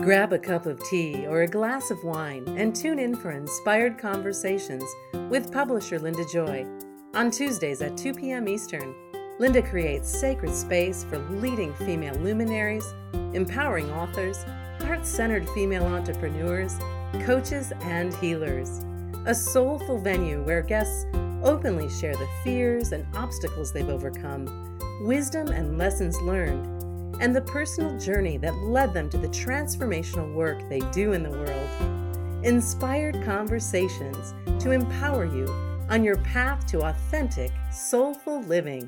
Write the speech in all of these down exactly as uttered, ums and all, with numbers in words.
Grab a cup of tea or a glass of wine and tune in for Inspired Conversations with publisher Linda Joy. On Tuesdays at two p.m. Eastern, Linda creates sacred space for leading female luminaries, empowering authors, heart-centered female entrepreneurs, coaches, and healers. A soulful venue where guests openly share the fears and obstacles they've overcome, wisdom and lessons learned, and the personal journey that led them to the transformational work they do in the world. Inspired Conversations to empower you on your path to authentic, soulful living.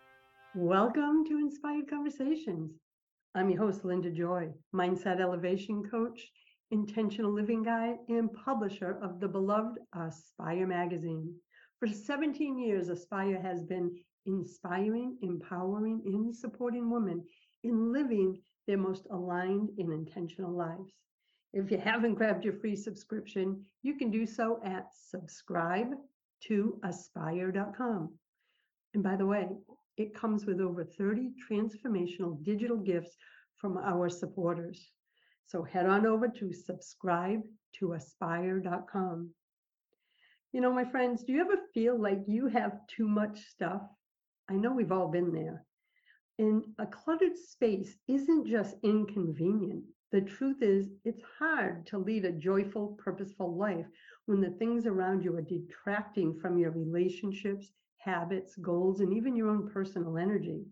Welcome to Inspired Conversations. I'm your host, Linda Joy, Mindset Elevation Coach, Intentional Living Guide, and publisher of the beloved Aspire magazine. For seventeen years, Aspire has been inspiring, empowering, and supporting women in living their most aligned and intentional lives. If you haven't grabbed your free subscription, you can do so at subscribe to aspire dot com. And by the way, it comes with over thirty transformational digital gifts from our supporters. So head on over to subscribe to aspire dot com. You know, my friends, do you ever feel like you have too much stuff? I know we've all been there. And a cluttered space isn't just inconvenient. The truth is, it's hard to lead a joyful, purposeful life when the things around you are detracting from your relationships, habits, goals, and even your own personal energy.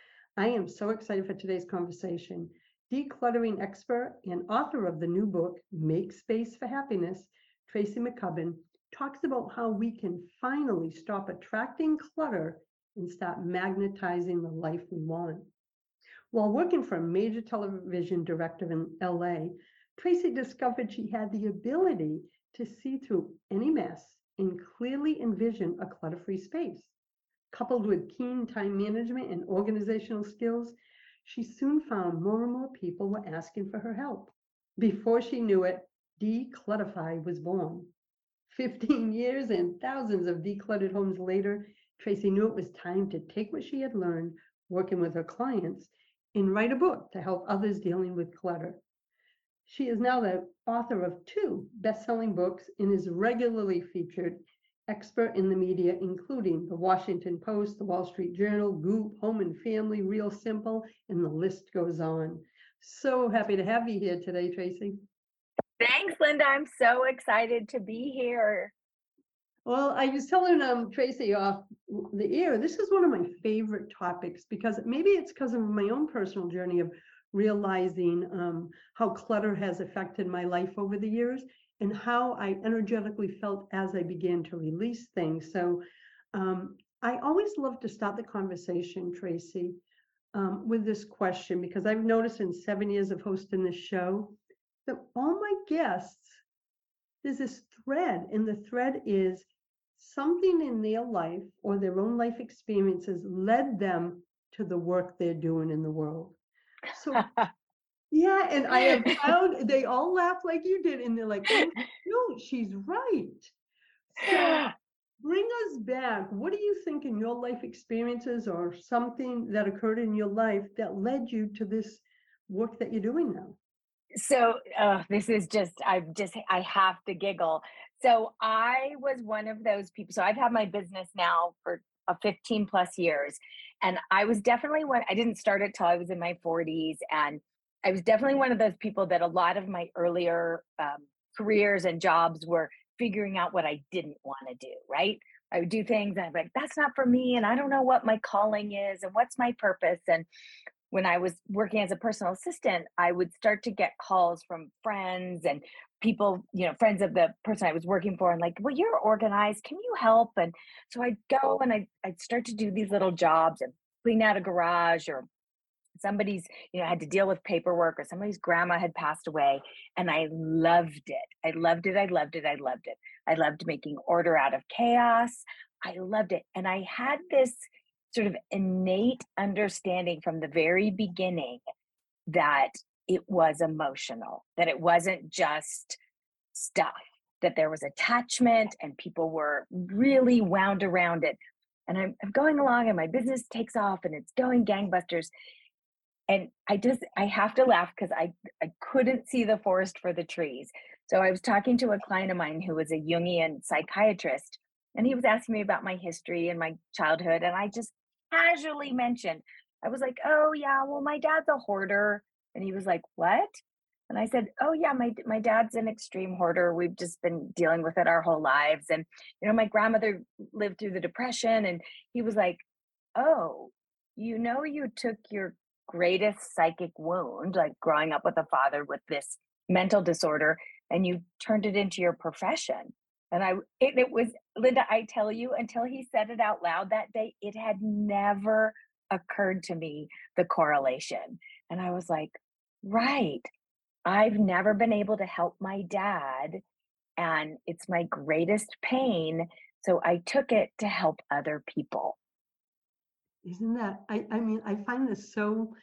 I am so excited for today's conversation. Decluttering expert and author of the new book, Make Space for Happiness, Tracy McCubbin, talks about how we can finally stop attracting clutter and start magnetizing the life we want. While working for a major television director in L A, Tracy discovered she had the ability to see through any mess and clearly envision a clutter-free space. Coupled with keen time management and organizational skills, she soon found more and more people were asking for her help. Before she knew it, Declutterify was born. fifteen years and thousands of decluttered homes later, Tracy knew it was time to take what she had learned working with her clients and write a book to help others dealing with clutter. She is now the author of two best-selling books and is regularly featured expert in the media, including the Washington Post, the Wall Street Journal, Goop, Home and Family, Real Simple, and the list goes on. So happy to have you here today, Tracy. Thanks, Linda. I'm so excited to be here. Well, I was telling um, Tracy off the air, this is one of my favorite topics because maybe it's because of my own personal journey of realizing um, how clutter has affected my life over the years and how I energetically felt as I began to release things. So um, I always love to start the conversation, Tracy, um, with this question, because I've noticed in seven years of hosting this show that all my guests, there's this thread, and the thread is something in their life or their own life experiences led them to the work they're doing in the world. So, yeah, and I have found they all laugh like you did, and they're like, oh, no, she's right. So, bring us back. What do you think in your life experiences or something that occurred in your life that led you to this work that you're doing now? So uh, this is just, I just, I have to giggle. So I was one of those people. So I've had my business now for uh, fifteen plus years. And I was definitely one, I didn't start it till I was in my forties. And I was definitely one of those people that a lot of my earlier um, careers and jobs were figuring out what I didn't want to do, right? I would do things and I'd be like, that's not for me. And I don't know what my calling is and what's my purpose. And when I was working as a personal assistant, I would start to get calls from friends and people, you know, friends of the person I was working for, and like, well, you're organized. Can you help? And so I'd go and I'd, I'd start to do these little jobs and clean out a garage, or somebody's, you know, had to deal with paperwork, or somebody's grandma had passed away. And I loved it. I loved it. I loved it. I loved it. I loved making order out of chaos. I loved it. And I had this sort of innate understanding from the very beginning that it was emotional, that it wasn't just stuff, that there was attachment and people were really wound around it. And I'm, I'm going along and my business takes off and it's going gangbusters. And I just, I have to laugh because I, I couldn't see the forest for the trees. So I was talking to a client of mine who was a Jungian psychiatrist, and he was asking me about my history and my childhood. And I just casually mentioned, I was like, oh, yeah, well, my dad's a hoarder. And he was like, what? And I said, oh, yeah, my, my dad's an extreme hoarder. We've just been dealing with it our whole lives. And, you know, my grandmother lived through the Depression. And he was like, oh, you know, you took your greatest psychic wound, like growing up with a father with this mental disorder, and you turned it into your profession. And I, it, it was, Linda, I tell you, until he said it out loud that day, it had never occurred to me, the correlation. And I was like, right, I've never been able to help my dad, and it's my greatest pain. So I took it to help other people. Isn't that, I, I mean, I find this so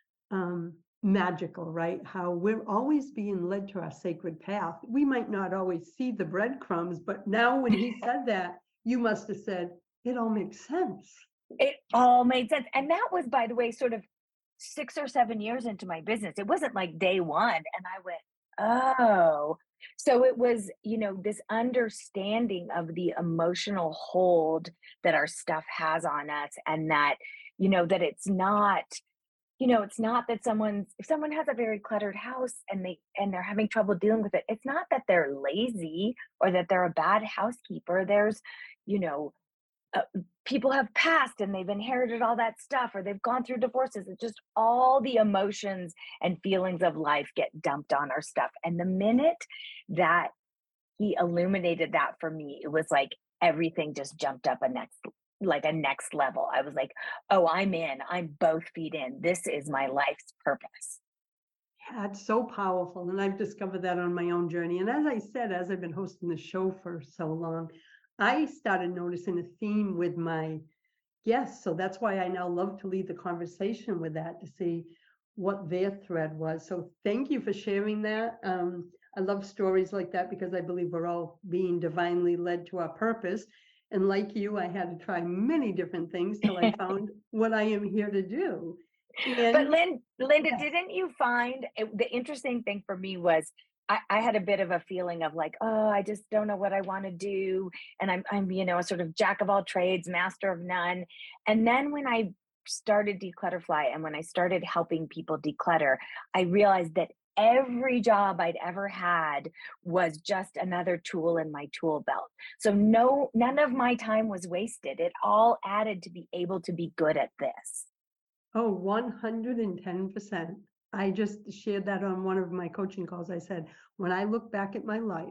um, magical, right? How we're always being led to our sacred path. We might not always see the breadcrumbs, but now when he said that, you must have said, it all makes sense. It all made sense. And that was, by the way, sort of six or seven years into my business. It wasn't like day one. And I went, oh. So it was, you know, this understanding of the emotional hold that our stuff has on us, and that, you know, that it's not, you know, it's not that someone's, if someone has a very cluttered house and they, and they're having trouble dealing with it, it's not that they're lazy or that they're a bad housekeeper. There's, you know, uh, people have passed and they've inherited all that stuff, or they've gone through divorces. It's just all the emotions and feelings of life get dumped on our stuff. And the minute that he illuminated that for me, it was like everything just jumped up a next, like a next level. I was like, oh, I'm in, I'm both feet in. This is my life's purpose. Yeah, it's so powerful. And I've discovered that on my own journey. And as I said, as I've been hosting the show for so long, I started noticing a theme with my guests. So that's why I now love to lead the conversation with that, to see what their thread was. So thank you for sharing that. Um, I love stories like that because I believe we're all being divinely led to our purpose. And like you, I had to try many different things till I found what I am here to do. And but Lynn, Linda, yes. didn't you find it, the interesting thing for me was I, I had a bit of a feeling of like, oh, I just don't know what I want to do. And I'm, I'm, you know, a sort of jack of all trades, master of none. And then when I started Declutterfly and when I started helping people declutter, I realized that every job I'd ever had was just another tool in my tool belt. So no, none of my time was wasted. It all added to be able to be good at this. Oh, one hundred ten percent. I just shared that on one of my coaching calls. I said, when I look back at my life,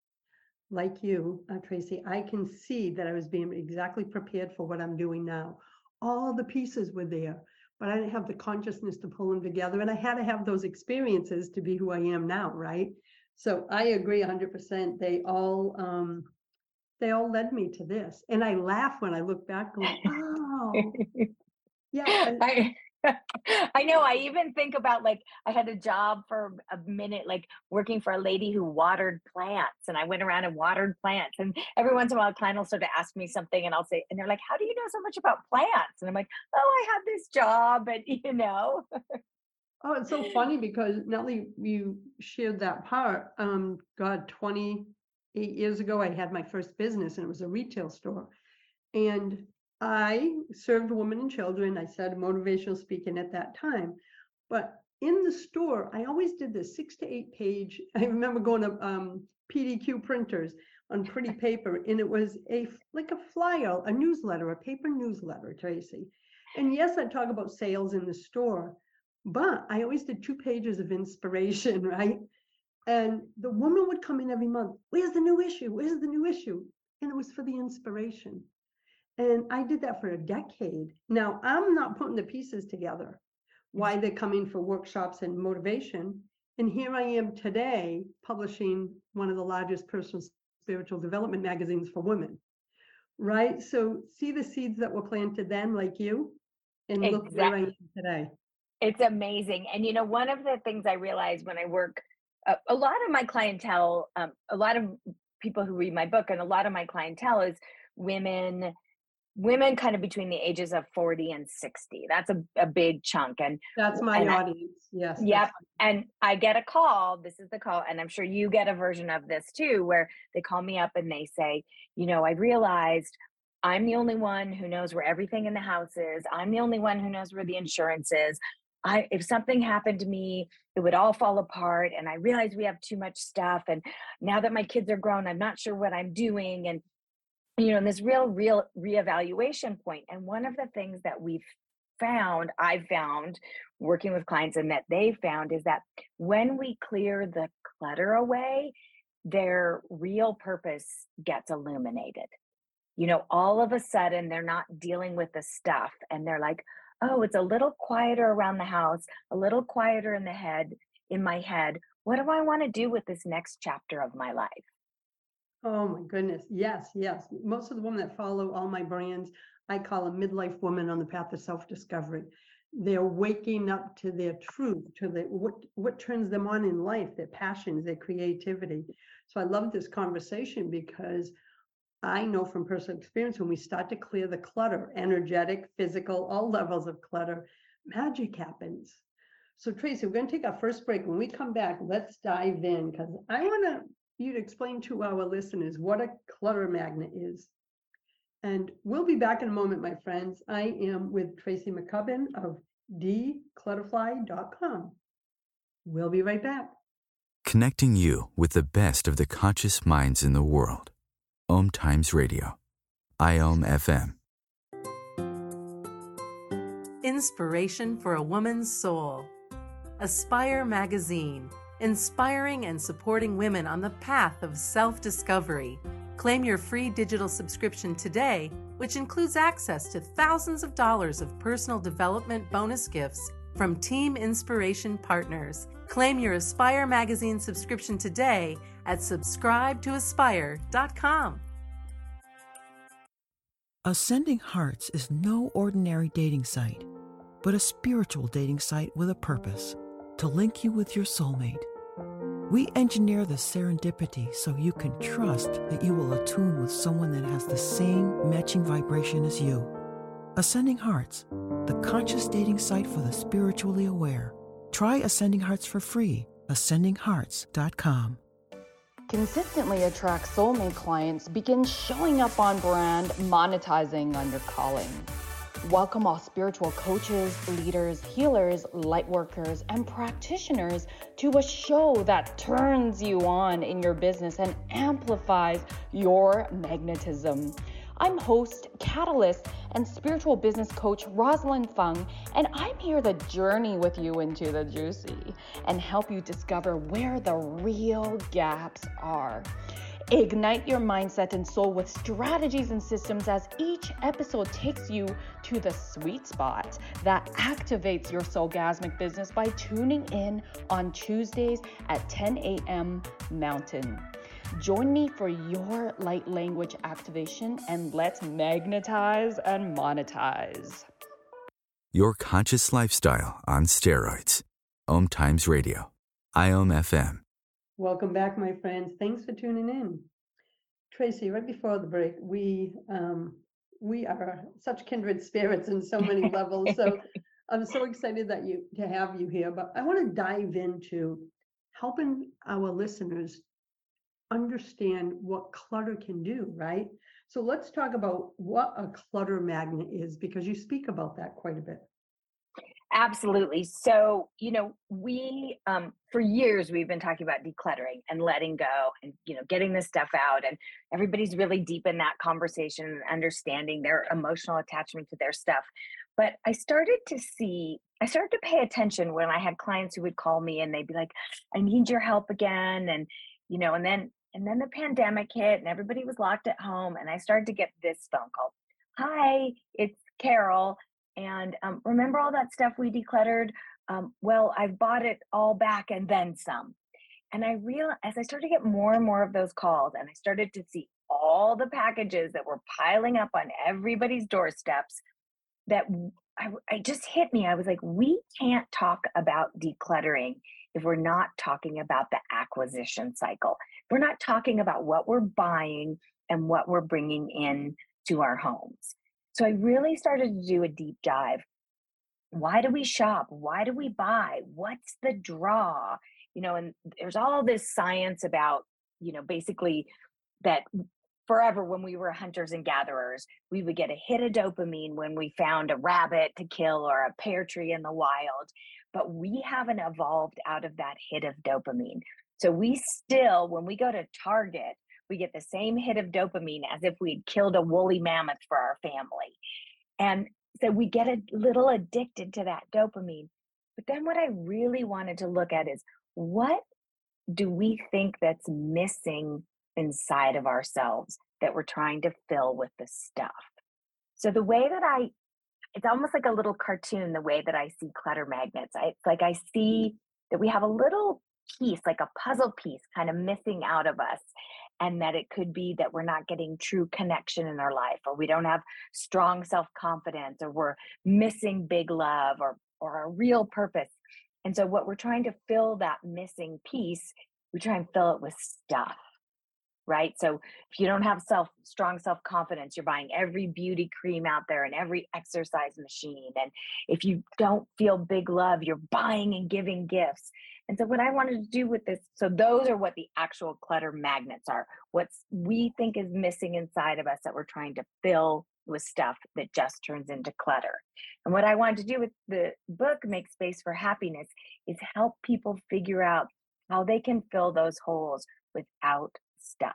like you, uh, Tracy, I can see that I was being exactly prepared for what I'm doing now. All the pieces were there, but I didn't have the consciousness to pull them together. And I had to have those experiences to be who I am now, right? So I agree one hundred percent. They all, um, they all led me to this. And I laugh when I look back going, oh, yeah. I I know. I even think about, like, I had a job for a minute, like working for a lady who watered plants, and I went around and watered plants. And every once in a while, a client will sort of ask me something, and I'll say, and they're like, "How do you know so much about plants?" And I'm like, "Oh, I had this job," and you know. Oh, it's so funny because Nellie, you shared that part. Um, God, twenty-eight years ago, I had my first business, and it was a retail store. And I served women and children. I said motivational speaking at that time. But in the store, I always did this six to eight page. I remember going to um, P D Q printers on pretty paper, and it was a like a flyer, a newsletter, a paper newsletter, Tracy. And yes, I talk about sales in the store, but I always did two pages of inspiration, right? And the woman would come in every month. Where's the new issue? Where's the new issue? And it was for the inspiration. And I did that for a decade. Now, I'm not putting the pieces together, why they're coming for workshops and motivation. And here I am today publishing one of the largest personal spiritual development magazines for women, right? So see the seeds that were planted then, like you, and look Exactly. where I am today. It's amazing. And, you know, one of the things I realized when I work, uh, a lot of my clientele, um, a lot of people who read my book, and a lot of my clientele is women women kind of between the ages of forty and sixty. That's a, a big chunk. And That's my and I, audience. Yes. yep. That's And I get a call. This is the call. And I'm sure you get a version of this too, where they call me up and they say, you know, I realized I'm the only one who knows where everything in the house is. I'm the only one who knows where the insurance is. I, if something happened to me, it would all fall apart. And I realize we have too much stuff. And now that my kids are grown, I'm not sure what I'm doing. And, you know, and this real, real reevaluation point. And one of the things that we've found, I've found working with clients and that they found is that when we clear the clutter away, their real purpose gets illuminated. You know, all of a sudden they're not dealing with the stuff and they're like, oh, it's a little quieter around the house, a little quieter in the head, in my head. What do I want to do with this next chapter of my life? Oh my goodness. Yes, yes. Most of the women that follow all my brands, I call them midlife women on the path of self-discovery. They're waking up to their truth, to the what what turns them on in life, their passions, their creativity. So I love this conversation because I know from personal experience, when we start to clear the clutter, energetic, physical, all levels of clutter, magic happens. So Tracy, we're going to take our first break. When we come back, let's dive in because I want to you to explain to our listeners what a clutter magnet is. And we'll be back in a moment, my friends. I am with Tracy McCubbin of D clutterfly dot com. We'll be right back. Connecting you with the best of the conscious minds in the world. Om Times Radio. I O M F M. Inspiration for a woman's soul. Aspire Magazine, inspiring and supporting women on the path of self-discovery. Claim your free digital subscription today, which includes access to thousands of dollars of personal development bonus gifts from Team Inspiration partners. Claim your Aspire Magazine subscription today at subscribe to aspire dot com. Ascending Hearts is no ordinary dating site, but a spiritual dating site with a purpose, to link you with your soulmate. We engineer the serendipity so you can trust that you will attune with someone that has the same matching vibration as you. Ascending Hearts, the conscious dating site for the spiritually aware. Try Ascending Hearts for free. ascending hearts dot com. Consistently attract soulmate clients, begin showing up on brand, monetizing on your calling. Welcome all spiritual coaches, leaders, healers, light workers, and practitioners to a show that turns you on in your business and amplifies your magnetism. I'm host, catalyst, and spiritual business coach Rosalind Fung, and I'm here to journey with you into the juicy and help you discover where the real gaps are. Ignite your mindset and soul with strategies and systems as each episode takes you to the sweet spot that activates your soulgasmic business by tuning in on Tuesdays at ten a.m. Mountain. Join me for your light language activation and let's magnetize and monetize. Your conscious lifestyle on steroids. Om Times Radio. I O M F M. Welcome back, my friends. Thanks for tuning in. Tracy, right before the break, we um, we are such kindred spirits in so many levels. So I'm so excited that you to have you here. But I want to dive into helping our listeners understand what clutter can do, right? So let's talk about what a clutter magnet is, because you speak about that quite a bit. Absolutely. So, you know, we, um, for years, we've been talking about decluttering and letting go and, you know, getting this stuff out. And everybody's really deep in that conversation and understanding their emotional attachment to their stuff. But I started to see, I started to pay attention when I had clients who would call me and they'd be like, I need your help again. And, you know, and then, and then the pandemic hit and everybody was locked at home. And I started to get this phone call. Hi, it's Carol. And um, remember all that stuff we decluttered? Um, well, I've bought it all back and then some. And I realized as I started to get more and more of those calls and I started to see all the packages that were piling up on everybody's doorsteps, that I, I just hit me. I was like, we can't talk about decluttering if we're not talking about the acquisition cycle. We're not talking about what we're buying and what we're bringing in to our homes. So I really started to do a deep dive. Why do we shop? Why do we buy? What's the draw? You know, and there's all this science about, you know, basically that forever when we were hunters and gatherers, we would get a hit of dopamine when we found a rabbit to kill or a pear tree in the wild. But we haven't evolved out of that hit of dopamine. So we still, when we go to Target, we get the same hit of dopamine as if we'd killed a woolly mammoth for our family. And so we get a little addicted to that dopamine. But then what I really wanted to look at is, what do we think that's missing inside of ourselves that we're trying to fill with the stuff? So the way that I, it's almost like a little cartoon, the way that I see clutter magnets. I, it's like I see that we have a little piece, like a puzzle piece kind of missing out of us. And that it could be that we're not getting true connection in our life, or we don't have strong self-confidence, or we're missing big love, or, or a real purpose. And so what we're trying to fill that missing piece, we try and fill it with stuff, right? So if you don't have self strong self-confidence, you're buying every beauty cream out there and every exercise machine. And if you don't feel big love, you're buying and giving gifts. And so what I wanted to do with this, so those are what the actual clutter magnets are, what we think is missing inside of us that we're trying to fill with stuff that just turns into clutter. And what I wanted to do with the book, Make Space for Happiness, is help people figure out how they can fill those holes without stuff.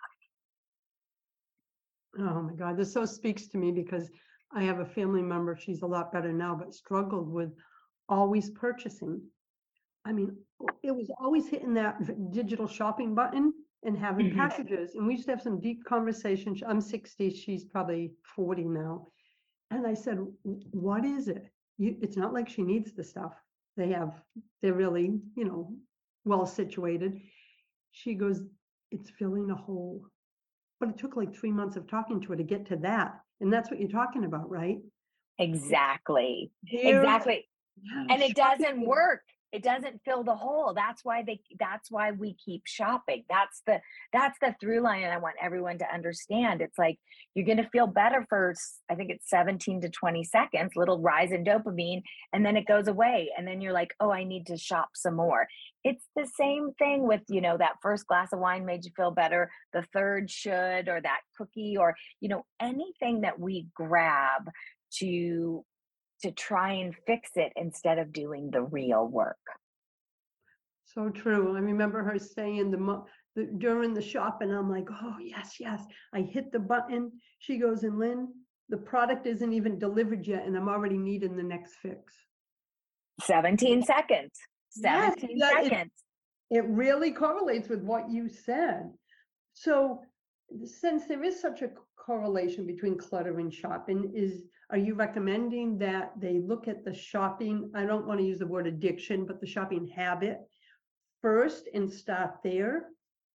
Oh my God, this so speaks to me because I have a family member, she's a lot better now, but struggled with always purchasing. I mean, it was always hitting that digital shopping button and having Mhm. packages. And we used to have some deep conversations. I'm sixty, she's probably forty now. And I said, what is it? You, it's not like she needs the stuff. They have, they're really, you know, well situated. She goes, it's filling a hole. But it took like three months of talking to her to get to that. And that's what you're talking about, right? Exactly. There's- Exactly. yeah, And it shopping doesn't is- work. It doesn't fill the hole. That's why they that's why we keep shopping. That's the that's the through line, and I want everyone to understand. It's like you're going to feel better for, I think it's seventeen to twenty seconds, little rise in dopamine, and then it goes away, and then you're like, "Oh, I need to shop some more." It's the same thing with, you know, that first glass of wine made you feel better, the third should, or that cookie, or, you know, anything that we grab to to try and fix it instead of doing the real work. So true. I remember her saying the, mo- the during the shopping, I'm like, oh, yes, yes. I hit the button. She goes, and Lynn, the product isn't even delivered yet, and I'm already needing the next fix. seventeen seconds. Yes, seventeen that is- seconds. It really correlates with what you said. So since there is such a correlation between clutter and shopping, is are you recommending that they look at the shopping, I don't want to use the word addiction, but the shopping habit first and start there?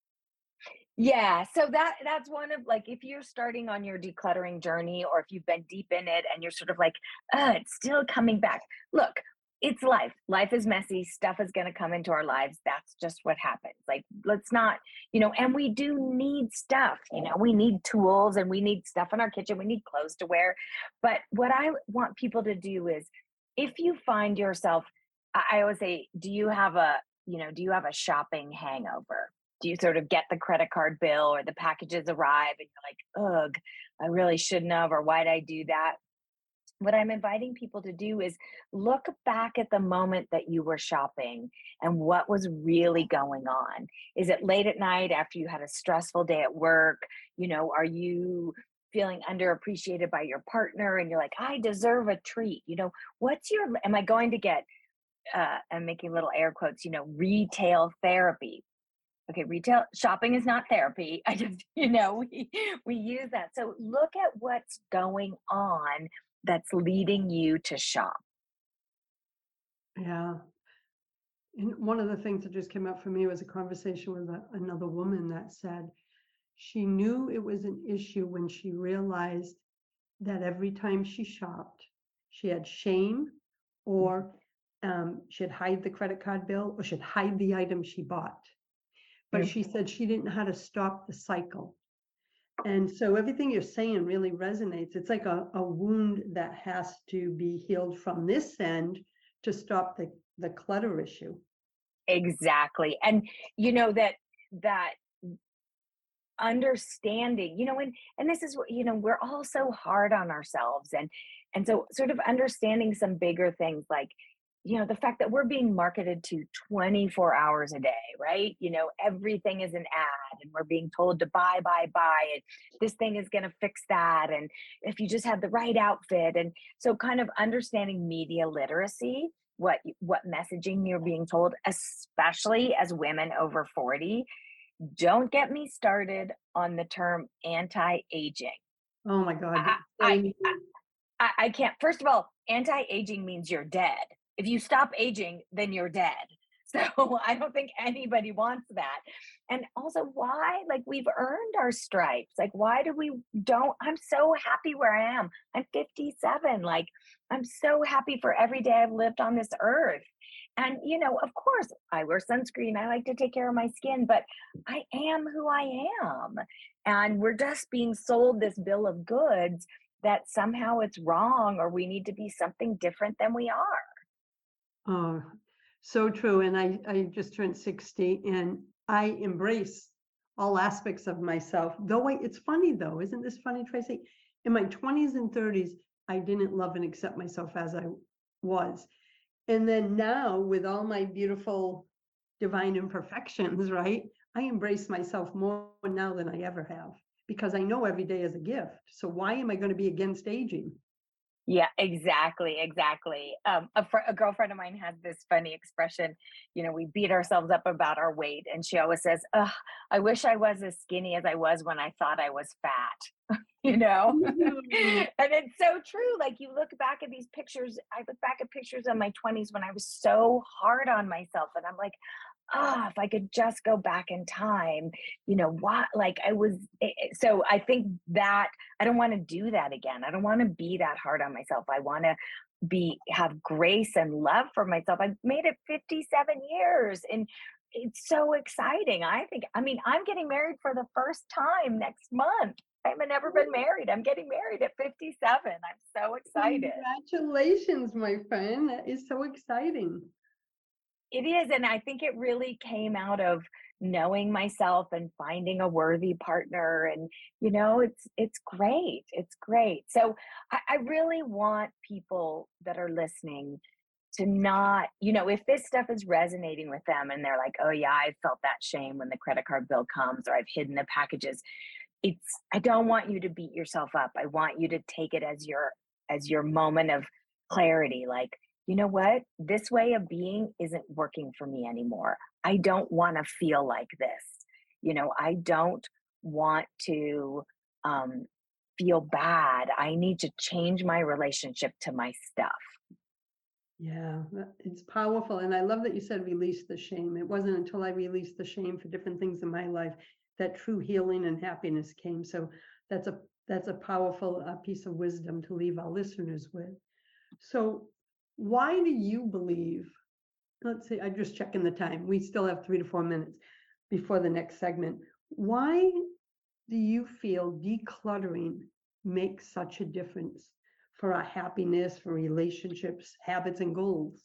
Yeah, so that that's one of, like, if you're starting on your decluttering journey, or if you've been deep in it and you're sort of like, uh, it's still coming back. Look, it's life. Life is messy. Stuff is going to come into our lives. That's just what happens. Like, let's not, you know, and we do need stuff, you know, we need tools and we need stuff in our kitchen. We need clothes to wear. But what I want people to do is, if you find yourself, I I always say, do you have a, you know, do you have a shopping hangover? Do you sort of get the credit card bill or the packages arrive and you're like, ugh, I really shouldn't have, or why'd I do that? What I'm inviting people to do is look back at the moment that you were shopping and what was really going on. Is it late at night after you had a stressful day at work? You know, are you feeling underappreciated by your partner and you're like, I deserve a treat? You know, what's your, am I going to get, uh, I'm making little air quotes, you know, retail therapy? Okay, retail shopping is not therapy. I just, you know, we, we use that. So look at what's going on that's leading you to shop. Yeah. And one of the things that just came up for me was a conversation with a, another woman that said she knew it was an issue when she realized that every time she shopped, she had shame, or um, she'd hide the credit card bill, or she'd hide the item she bought. But Mm. she said she didn't know how to stop the cycle. And so everything you're saying really resonates. It's like a, a wound that has to be healed from this end to stop the, the clutter issue. Exactly. And you know that that understanding, you know, and and this is what, you know, we're all so hard on ourselves, and and so sort of understanding some bigger things like, you know, the fact that we're being marketed to twenty-four hours a day, right? You know, everything is an ad and we're being told to buy, buy, buy, and this thing is going to fix that. And if you just had the right outfit. And so kind of understanding media literacy, what what messaging you're being told, especially as women over forty. Don't get me started on the term anti-aging. Oh my God. I, I, I, I can't. First of all, anti-aging means you're dead. If you stop aging, then you're dead. So I don't think anybody wants that. And also, why? Like, we've earned our stripes. Like, why do we don't? I'm so happy where I am. I'm fifty-seven. Like, I'm so happy for every day I've lived on this earth. And, you know, of course, I wear sunscreen. I like to take care of my skin, but I am who I am. And we're just being sold this bill of goods that somehow it's wrong or we need to be something different than we are. Oh, so true. And I, I just turned sixty and I embrace all aspects of myself. Though I, it's funny though, isn't this funny, Tracy? In my twenties and thirties, I didn't love and accept myself as I was. And then now with all my beautiful divine imperfections, right? I embrace myself more now than I ever have because I know every day is a gift. So why am I going to be against aging? Yeah, exactly, exactly. Um, a, fr- a girlfriend of mine has this funny expression. You know, we beat ourselves up about our weight, and she always says, "Ugh, I wish I was as skinny as I was when I thought I was fat." You know, Mm. and it's so true. Like, you look back at these pictures. I look back at pictures of my twenties when I was so hard on myself, and I'm like, ah, if I could just go back in time, you know, what, like I was, eh, eh, so I think that I don't want to do that again. I don't want to be that hard on myself. I want to be, have grace and love for myself. I've made it fifty-seven years and it's so exciting. I think, I mean, I'm getting married for the first time next month. I haven't ever been married. I'm getting married at fifty-seven. I'm so excited. Congratulations, my friend. That is so exciting. It is, and I think it really came out of knowing myself and finding a worthy partner, and you know, it's it's great. It's great. So I, I really want people that are listening to not, you know, if this stuff is resonating with them and they're like, oh yeah, I felt that shame when the credit card bill comes, or I've hidden the packages. It's, I don't want you to beat yourself up. I want you to take it as your as your moment of clarity, like, you know what? This way of being isn't working for me anymore. I don't want to feel like this. You know, I don't want to um, feel bad. I need to change my relationship to my stuff. Yeah, that- it's powerful. And I love that you said release the shame. It wasn't until I released the shame for different things in my life that true healing and happiness came. So that's a that's a powerful uh, piece of wisdom to leave our listeners with. So why do you believe, let's see, I'm just checking the time. We still have three to four minutes before the next segment. Why do you feel decluttering makes such a difference for our happiness, for relationships, habits, and goals?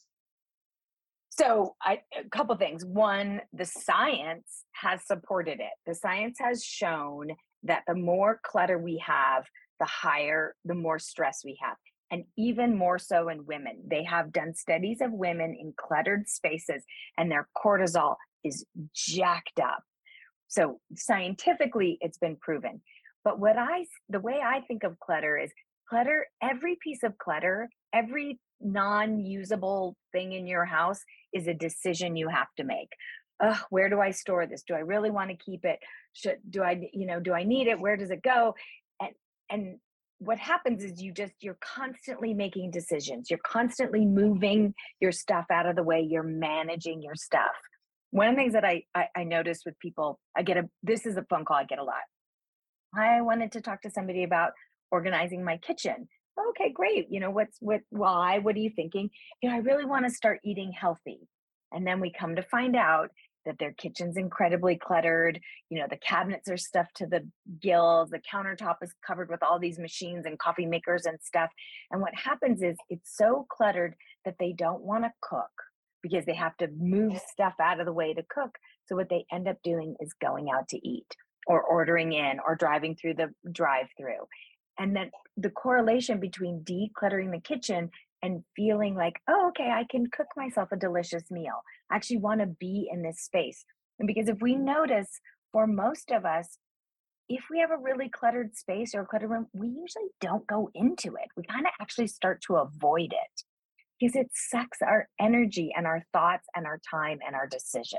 So I, a couple things. One, the science has supported it. The science has shown that the more clutter we have, the higher, the more stress we have. And even more so in women. They have done studies of women in cluttered spaces and their cortisol is jacked up. So scientifically, it's been proven. But what I, the way I think of clutter is clutter, every piece of clutter, every non-usable thing in your house is a decision you have to make. Ugh, where do I store this? Do I really want to keep it? Should, do I, you know, do I need it? Where does it go? And, and what happens is you just, you're constantly making decisions. You're constantly moving your stuff out of the way. You're managing your stuff. One of the things that I, I, I notice with people, I get a, this is a phone call I get a lot. I wanted to talk to somebody about organizing my kitchen. Okay, great. You know, what's, what, why, what are you thinking? You know, I really want to start eating healthy. And then we come to find out that their kitchen's incredibly cluttered. You know, the cabinets are stuffed to the gills, the countertop is covered with all these machines and coffee makers and stuff. And what happens is it's so cluttered that they don't want to cook because they have to move stuff out of the way to cook. So what they end up doing is going out to eat or ordering in or driving through the drive-through. And then the correlation between decluttering the kitchen and feeling like, oh, okay, I can cook myself a delicious meal. I actually want to be in this space. And because if we notice, for most of us, if we have a really cluttered space or a cluttered room, we usually don't go into it. We kind of actually start to avoid it because it sucks our energy and our thoughts and our time and our decisions.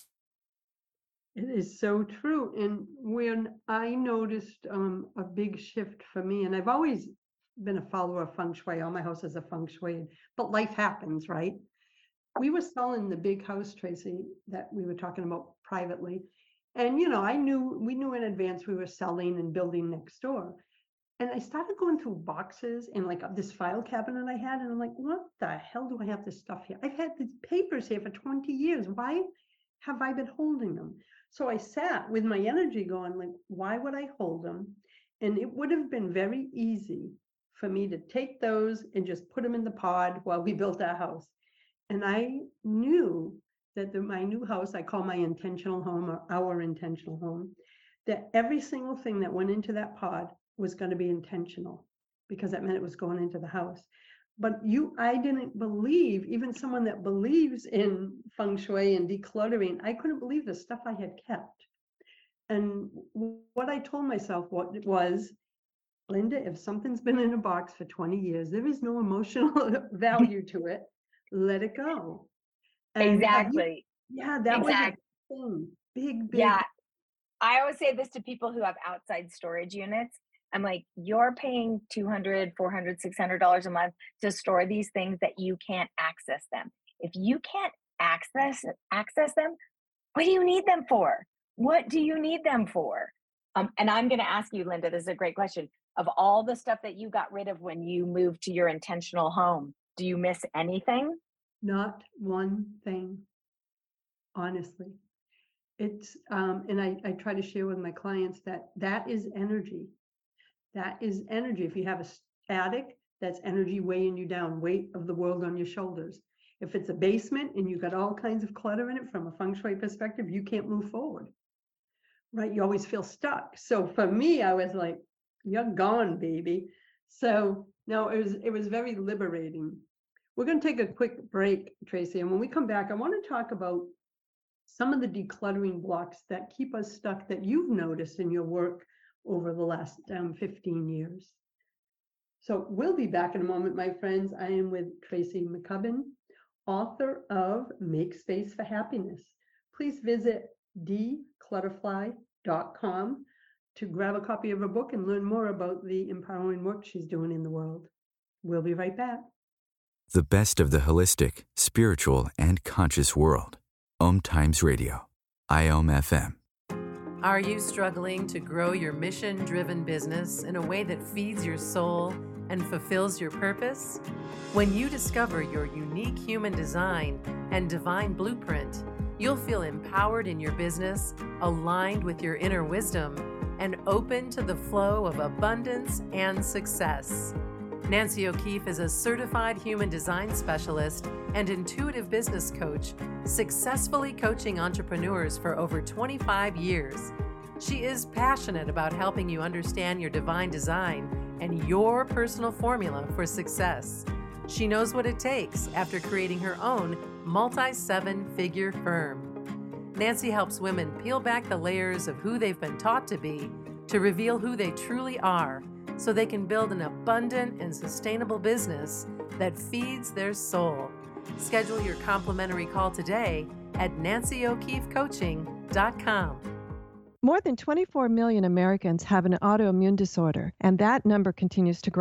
It is so true. And when I noticed um, a big shift for me, and I've always been a follower of feng shui, all my houses are feng shui, but life happens, right? We were selling the big house, Tracy, that we were talking about privately. And, you know, I knew, we knew in advance we were selling and building next door. And I started going through boxes and like this file cabinet I had, and I'm like, what the hell do I have this stuff here? I've had these papers here for twenty years. Why have I been holding them? So I sat with my energy going like, why would I hold them? And it would have been very easy for me to take those and just put them in the pod while we built our house. And I knew that the, my new house, I call my intentional home or our intentional home, that every single thing that went into that pod was going to be intentional because that meant it was going into the house. But you, I didn't believe, even someone that believes in feng shui and decluttering, I couldn't believe the stuff I had kept. And what I told myself what was, Linda, if something's been in a box for twenty years, there is no emotional value to it. Let it go. And exactly. You, yeah, that exactly. was a thing. Big, big. Yeah. I always say this to people who have outside storage units. I'm like, you're paying two hundred dollars, four hundred dollars, six hundred dollars a month to store these things that you can't access them. If you can't access access them, what do you need them for? What do you need them for? Um, and I'm going to ask you, Linda, this is a great question. Of all the stuff that you got rid of when you moved to your intentional home, do you miss anything? Not one thing, honestly. It's, um, and I, I try to share with my clients that that is energy. That is energy. If you have a attic, that's energy weighing you down, weight of the world on your shoulders. If it's a basement and you've got all kinds of clutter in it from a feng shui perspective, you can't move forward, right? You always feel stuck. So for me, I was like, you're gone, baby. So no, it was, it was very liberating. We're going to take a quick break, Tracy. And when we come back, I want to talk about some of the decluttering blocks that keep us stuck that you've noticed in your work over the last um, fifteen years. So we'll be back in a moment, my friends. I am with Tracy McCubbin, author of Make Space for Happiness. Please visit declutterfly dot com to grab a copy of her book and learn more about the empowering work she's doing in the world. We'll be right back. The best of the holistic, spiritual, and conscious world. Om Times Radio. I O M F M. Are you struggling to grow your mission-driven business in a way that feeds your soul and fulfills your purpose? When you discover your unique human design and divine blueprint, you'll feel empowered in your business, aligned with your inner wisdom, and open to the flow of abundance and success. Nancy O'Keefe is a certified human design specialist and intuitive business coach, successfully coaching entrepreneurs for over twenty-five years. She is passionate about helping you understand your divine design and your personal formula for success. She knows what it takes after creating her own multi-seven-figure firm. Nancy helps women peel back the layers of who they've been taught to be to reveal who they truly are, so they can build an abundant and sustainable business that feeds their soul. Schedule your complimentary call today at nancy o'keefe coaching dot com. More than twenty-four million Americans have an autoimmune disorder, and that number continues to grow.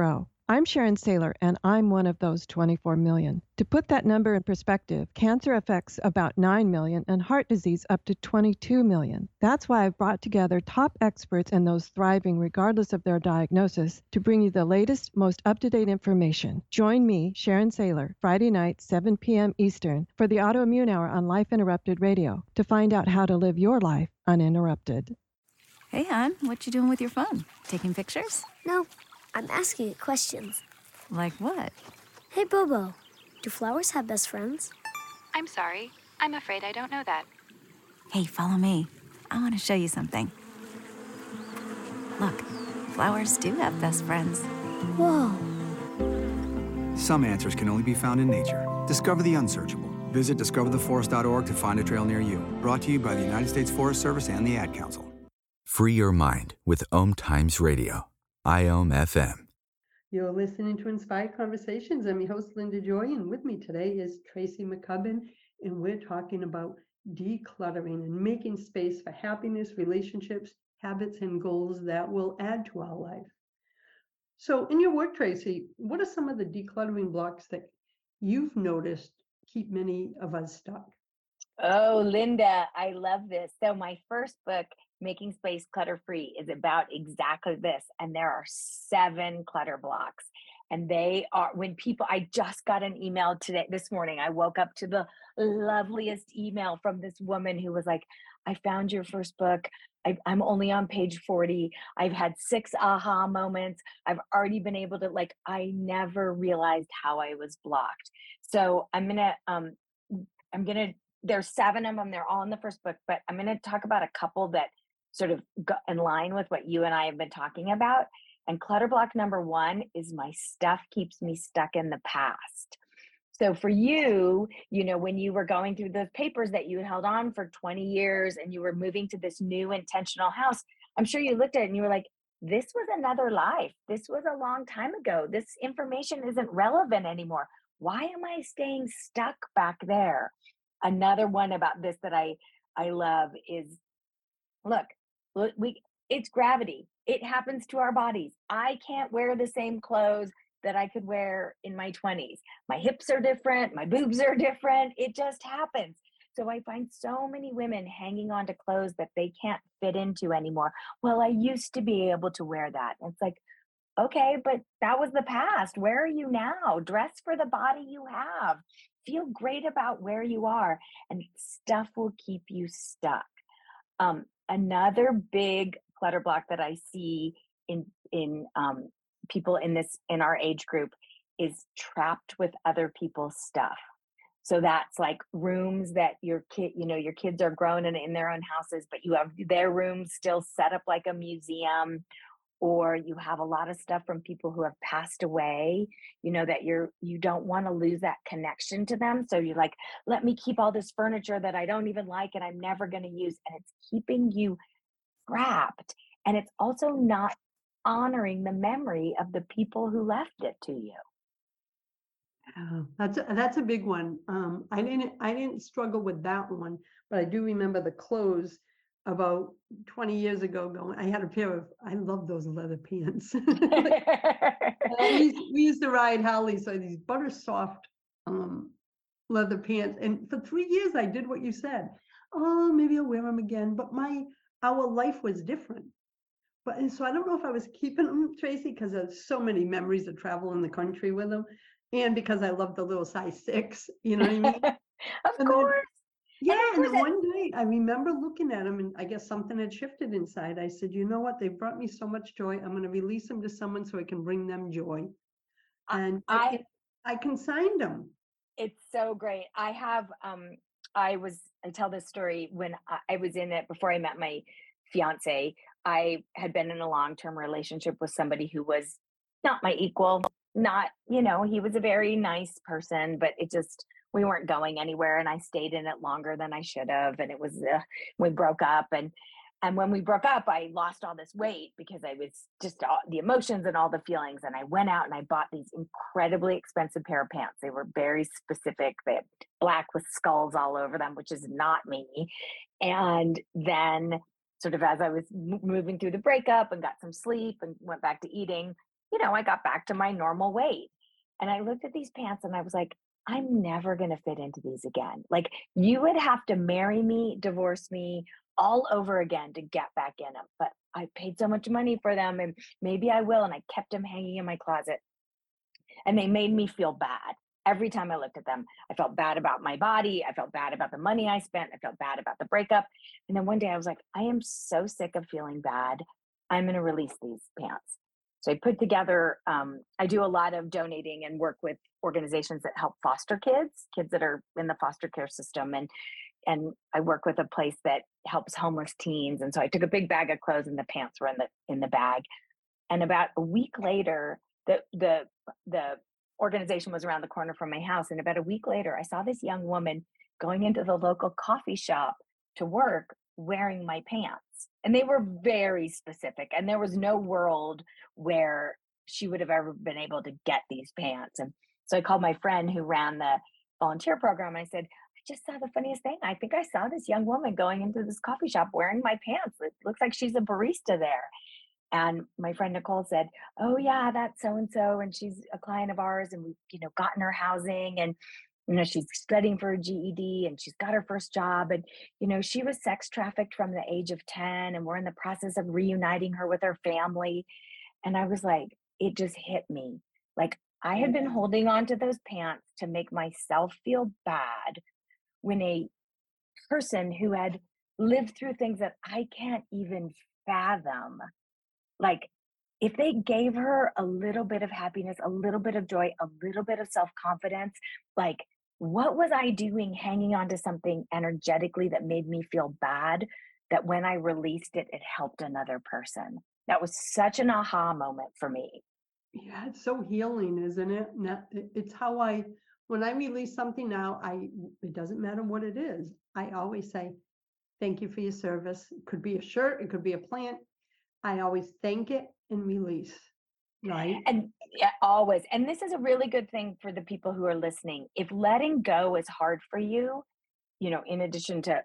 I'm Sharon Saylor, and I'm one of those twenty-four million. To put that number in perspective, cancer affects about nine million and heart disease up to twenty-two million. That's why I've brought together top experts and those thriving regardless of their diagnosis to bring you the latest, most up-to-date information. Join me, Sharon Saylor, Friday night, seven p.m. Eastern, for the Autoimmune Hour on Life Interrupted Radio to find out how to live your life uninterrupted. Hey, hon, what you doing with your phone? Taking pictures? No, I'm asking it questions. Like what? Hey, Bobo, do flowers have best friends? I'm sorry. I'm afraid I don't know that. Hey, follow me. I want to show you something. Look, flowers do have best friends. Whoa. Some answers can only be found in nature. Discover the unsearchable. Visit discover the forest dot org to find a trail near you. Brought to you by the United States Forest Service and the Ad Council. Free your mind with Om Times Radio. I O M F M. You're listening to Inspired Conversations. I'm your host, Linda Joy, and with me today is Tracy McCubbin, and we're talking about decluttering and making space for happiness, relationships, habits, and goals that will add to our life. So in your work, Tracy, what are some of the decluttering blocks that you've noticed keep many of us stuck? Oh, Linda, I love this. So my first book, Making Space Clutter Free, is about exactly this. And there are seven clutter blocks. And they are, when people, I just got an email today, this morning, I woke up to the loveliest email from this woman who was like, I found your first book. I, I'm only on page forty. I've had six aha moments. I've already been able to, like, I never realized how I was blocked. So I'm going to, um, I'm going to, there's seven of them. They're all in the first book, but I'm going to talk about a couple that sort of go in line with what you and I have been talking about. And clutter block number one is my stuff keeps me stuck in the past. So for you, you know, when you were going through those papers that you held on for twenty years and you were moving to this new intentional house, I'm sure you looked at it and you were like, this was another life. This was a long time ago. This information isn't relevant anymore. Why am I staying stuck back there? Another one about this that I, I love is, look, we it's gravity. It happens to our bodies. I can't wear the same clothes that I could wear in my twenties. My hips are different. My boobs are different. It just happens. So I find so many women hanging on to clothes that they can't fit into anymore. Well, I used to be able to wear that. And it's like, okay, but that was the past. Where are you now? Dress for the body you have. Feel great about where you are, and stuff will keep you stuck. Um, another big clutter block that I see in in um, people in this in our age group is trapped with other people's stuff. So that's like rooms that your kid, you know, your kids are grown and in their own houses, but you have their rooms still set up like a museum, or you have a lot of stuff from people who have passed away, you know, that you're, you don't want to lose that connection to them. So you're like, let me keep all this furniture that I don't even like and I'm never going to use. And it's keeping you trapped. And it's also not honoring the memory of the people who left it to you. Yeah, that's a, that's a big one. Um, I didn't I didn't struggle with that one, but I do remember the clothes about twenty years ago. Going, I had a pair of I love those leather pants. Like, I used, we used to ride Harley, so these butter soft um, leather pants, and for three years I did what you said. Oh, maybe I'll wear them again, but my our life was different. But and so I don't know if I was keeping them, Tracy, because there's so many memories of travel in the country with them. And because I love the little size six, you know what I mean? Of and course. Then, yeah, and, and then one day I remember looking at them, and I guess something had shifted inside. I said, you know what? They brought me so much joy. I'm going to release them to someone so I can bring them joy. And I, I, I consigned them. It's so great. I have, um, I was, I tell this story when I, I was in it before I met my fiance. I had been in a long-term relationship with somebody who was not my equal. Not, you know, he was a very nice person, but it just, we weren't going anywhere. And I stayed in it longer than I should have. And it was, uh, we broke up. And, and when we broke up, I lost all this weight because I was just all the emotions and all the feelings. And I went out and I bought these incredibly expensive pair of pants. They were very specific. They had black with skulls all over them, which is not me. And then sort of as I was moving through the breakup and got some sleep and went back to eating, you know, I got back to my normal weight. And I looked at these pants and I was like, I'm never going to fit into these again. Like, you would have to marry me, divorce me all over again to get back in them. But I paid so much money for them, and maybe I will. And I kept them hanging in my closet, and they made me feel bad. Every time I looked at them, I felt bad about my body. I felt bad about the money I spent. I felt bad about the breakup. And then one day I was like, I am so sick of feeling bad. I'm going to release these pants. So I put together, um, I do a lot of donating and work with organizations that help foster kids, kids that are in the foster care system. And, and I work with a place that helps homeless teens. And so I took a big bag of clothes, and the pants were in the, in the bag. And about a week later, the, the, the organization was around the corner from my house. And about a week later, I saw this young woman going into the local coffee shop to work wearing my pants. And they were very specific. And there was no world where she would have ever been able to get these pants. And so I called my friend who ran the volunteer program. I said, I just saw the funniest thing. I think I saw this young woman going into this coffee shop wearing my pants. It looks like she's a barista there. And my friend Nicole said, oh yeah, that's so-and-so. And she's a client of ours. And we've, you know, gotten her housing, and, you know, she's studying for a G E D, and she's got her first job. And, you know, she was sex trafficked from the age of ten, and we're in the process of reuniting her with her family. And I was like, it just hit me. Like, I had been holding on to those pants to make myself feel bad, when a person who had lived through things that I can't even fathom, like, if they gave her a little bit of happiness, a little bit of joy, a little bit of self-confidence, like, what was I doing hanging on to something energetically that made me feel bad, that when I released it, it helped another person? That was such an aha moment for me. Yeah, it's so healing, isn't it? Not- It's how I, when I release something now, I, it doesn't matter what it is. I always say, thank you for your service. It could be a shirt, it could be a plant. I always thank it and release, right? And yeah, always. And this is a really good thing for the people who are listening. If letting go is hard for you, you know, in addition to,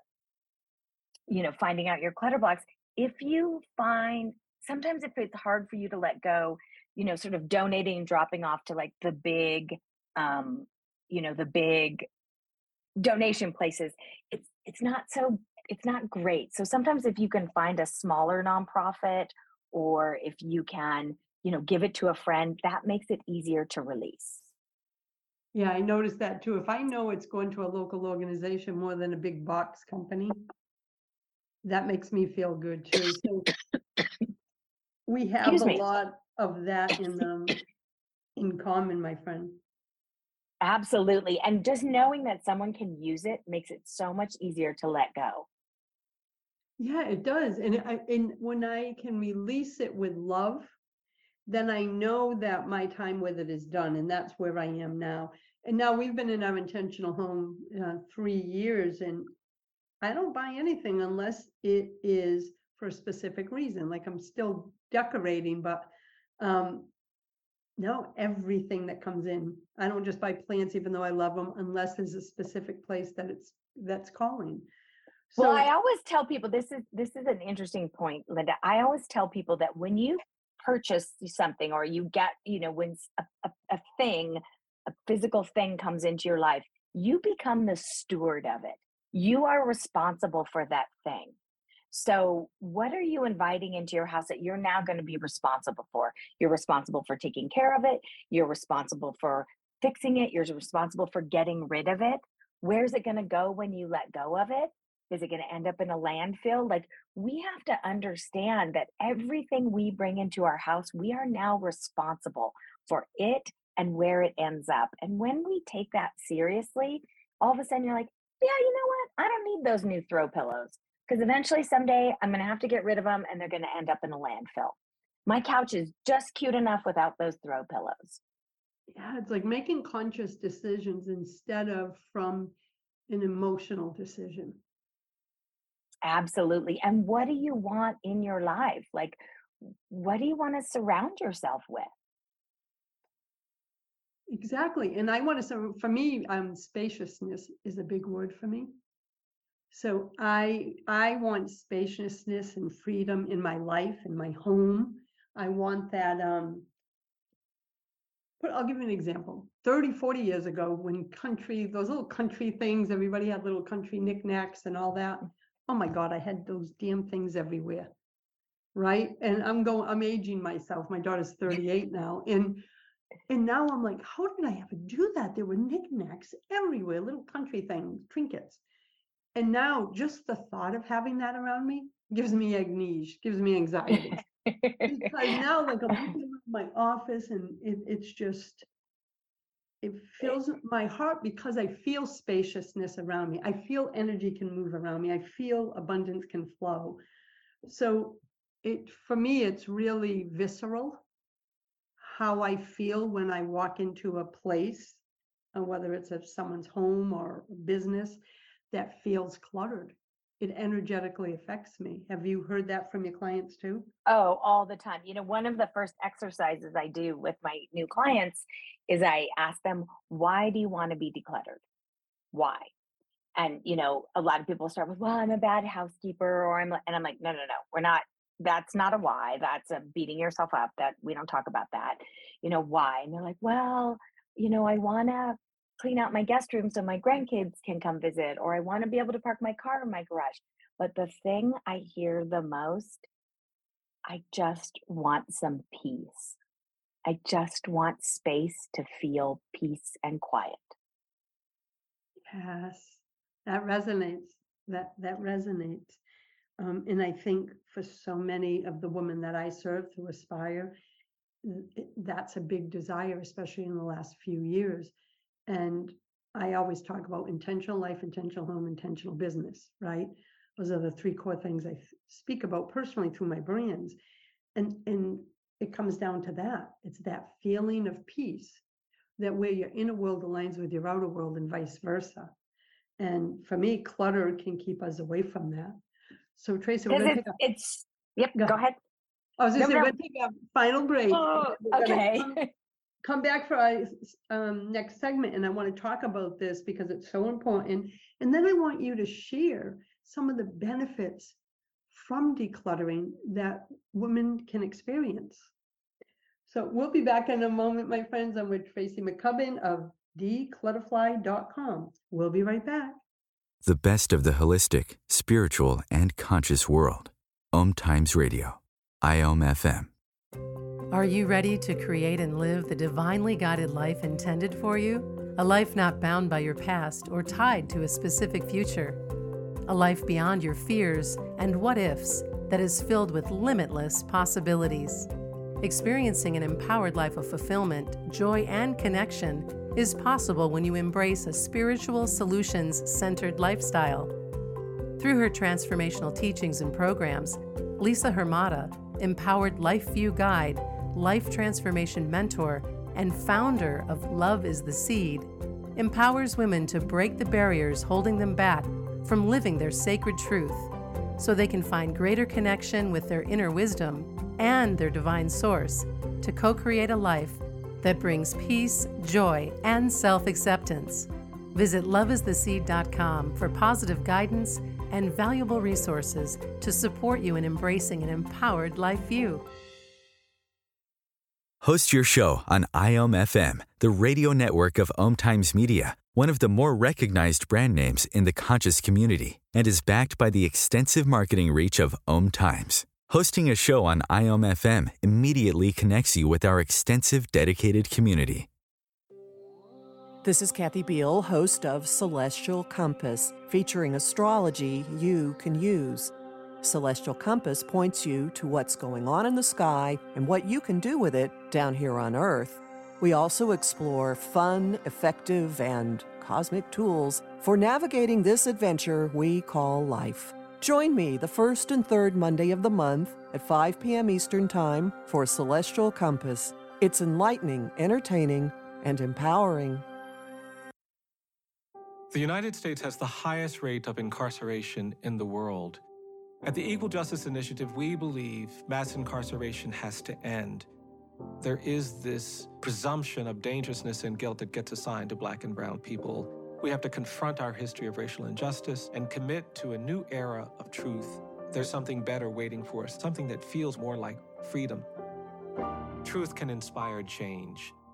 you know, finding out your clutter blocks, if you find, sometimes if it's hard for you to let go, you know, sort of donating and dropping off to like the big, um, you know, the big donation places, it's, it's not so, it's not great. So sometimes if you can find a smaller nonprofit, or if you can, you know, give it to a friend, that makes it easier to release. Yeah, I noticed that too. If I know it's going to a local organization more than a big box company, that makes me feel good too. So we have Excuse a me. lot of that in um, in common, my friend. Absolutely. And just knowing that someone can use it makes it so much easier to let go. Yeah, it does. And I, and when I can release it with love, then I know that my time with it is done, and that's where I am now. And now we've been in our intentional home uh, three years, and I don't buy anything unless it is for a specific reason. Like, I'm still decorating, but um, no, everything that comes in. I don't just buy plants, even though I love them, unless there's a specific place that it's that's calling. Well, So I always tell people, this is this is an interesting point, Linda. I always tell people that when you purchase something, or you get, you know, when a, a, a thing, a physical thing comes into your life, you become the steward of it. You are responsible for that thing. So what are you inviting into your house that you're now going to be responsible for? You're responsible for taking care of it. You're responsible for fixing it. You're responsible for getting rid of it. Where's it going to go when you let go of it? Is it going to end up in a landfill? Like, we have to understand that everything we bring into our house, we are now responsible for it and where it ends up. And when we take that seriously, all of a sudden you're like, yeah, you know what? I don't need those new throw pillows, because eventually someday I'm going to have to get rid of them, and they're going to end up in a landfill. My couch is just cute enough without those throw pillows. yeah, it's like making conscious decisions instead of from an emotional decision. Absolutely. And what do you want in your life? Like, what do you want to surround yourself with? Exactly. And I want to, so for me, um, spaciousness is a big word for me. So I I want spaciousness and freedom in my life, in my home. I want that um But I'll give you an example. thirty, forty years ago, when country, those little country things, everybody had little country knickknacks and all that. Oh my God, I had those damn things everywhere. Right? And I'm going, I'm aging myself. My daughter's thirty-eight now. And and now I'm like, how did I ever do that? There were knickknacks everywhere, little country things, trinkets. And now just the thought of having that around me gives me amnesia, gives me anxiety. Because now, like, I'm looking around my office and it, it's just, it fills my heart because I feel spaciousness around me. I feel energy can move around me. I feel abundance can flow. So it, for me, it's really visceral how I feel when I walk into a place, uh, whether it's at someone's home or business that feels cluttered. It energetically affects me. Have you heard that from your clients too? Oh, all the time. You know, one of the first exercises I do with my new clients is I ask them, why do you want to be decluttered? Why? And, you know, a lot of people start with, well, I'm a bad housekeeper, or I'm, and I'm like, no, no, no, we're not, that's not a why. That's a beating yourself up. That we don't talk about that. You know, why? And they're like, well, you know, I want to clean out my guest room so my grandkids can come visit, or I want to be able to park my car in my garage. But the thing I hear the most, I just want some peace. I just want space to feel peace and quiet. Yes, that resonates. That that resonates. Um, and I think for so many of the women that I serve through Aspire, it, that's a big desire, especially in the last few years. And I always talk about intentional life, intentional home, intentional business, right? Those are the three core things I speak about personally through my brands. And, and it comes down to that. It's that feeling of peace, that where your inner world aligns with your outer world and vice versa. And for me, clutter can keep us away from that. So Tracy, we're going to take a, it's, yep, go, go ahead. I was going to say, no. we're going to take a final break. Oh, okay. Come, come back for our um, next segment. And I want to talk about this because it's so important. And then I want you to share some of the benefits from decluttering that women can experience. So we'll be back in a moment, my friends. I'm with Tracy McCubbin of declutterfly dot com. We'll be right back. The best of the holistic, spiritual, and conscious world. Om Times Radio. I O M F M. Are you ready to create and live the divinely guided life intended for you? A life not bound by your past or tied to a specific future. A life beyond your fears and what-ifs that is filled with limitless possibilities. Experiencing an empowered life of fulfillment, joy, and connection is possible when you embrace a spiritual, solutions-centered lifestyle. Through her transformational teachings and programs, Lisa Hermata, empowered Life View Guide, life transformation mentor, and founder of Love is the Seed, empowers women to break the barriers holding them back from living their sacred truth, so they can find greater connection with their inner wisdom and their divine source to co-create a life that brings peace, joy, and self-acceptance. Visit love is the seed dot com for positive guidance and valuable resources to support you in embracing an empowered life view. Host your show on I O M F M, the radio network of Om Times Media, one of the more recognized brand names in the conscious community, and is backed by the extensive marketing reach of Om Times. Hosting a show on I O M F M immediately connects you with our extensive dedicated community. This is Kathy Beal, host of Celestial Compass, featuring astrology you can use. Celestial Compass points you to what's going on in the sky and what you can do with it down here on Earth. We also explore fun, effective, and cosmic tools for navigating this adventure we call life. Join me the first and third Monday of the month at five p.m. Eastern Time for Celestial Compass. It's enlightening, entertaining, and empowering. The United States has the highest rate of incarceration in the world. At the Equal Justice Initiative, we believe mass incarceration has to end. There is this presumption of dangerousness and guilt that gets assigned to Black and brown people. We have to confront our history of racial injustice and commit to a new era of truth. There's something better waiting for us, something that feels more like freedom. Truth can inspire change.